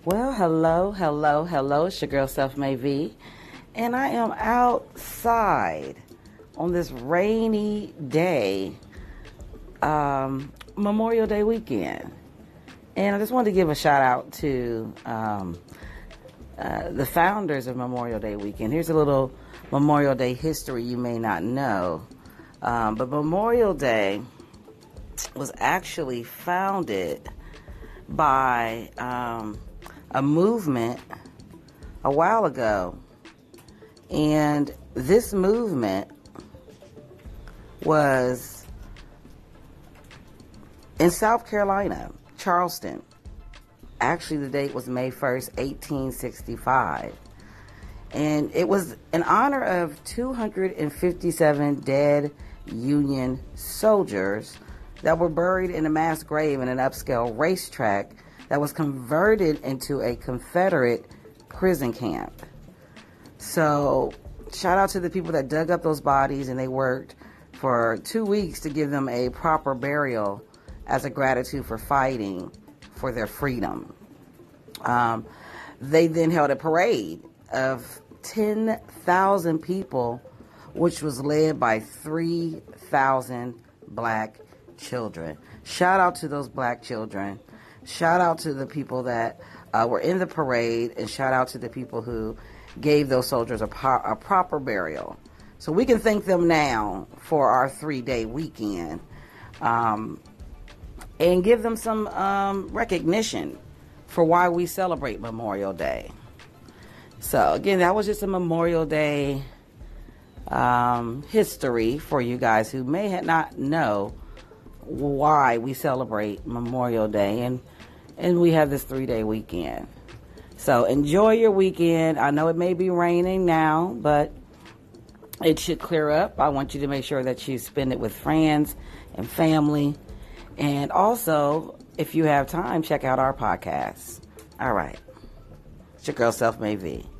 Well, hello. It's your girl, Self-Made V. And I am outside on this rainy day, Memorial Day weekend. And I just wanted to give a shout out to the founders of Memorial Day weekend. Here's a little Memorial Day history you may not know. But Memorial Day was actually founded by a movement a while ago. And this movement was in South Carolina, Charleston. Actually, the date was May 1st, 1865. And it was in honor of 257 dead Union soldiers that were buried in a mass grave in an upscale racetrack that was converted into a Confederate prison camp. So, shout out to the people that dug up those bodies, and they worked for 2 weeks to give them a proper burial as a gratitude for fighting for their freedom. They then held a parade of 10,000 people, which was led by 3,000 black children. Shout out to those black children. Shout out to the people that were in the parade, and shout out to the people who gave those soldiers a proper burial. So we can thank them now for our 3-day weekend, and give them some recognition for why we celebrate Memorial Day. So again, that was just a Memorial Day history for you guys who may not know why we celebrate Memorial Day, and we have this 3-day weekend. So enjoy your weekend. I know it may be raining now, but it should clear up. I want you to make sure that you spend it with friends and family. And also, if you have time, check out our podcast. All right. It's your girl, Self-Made V.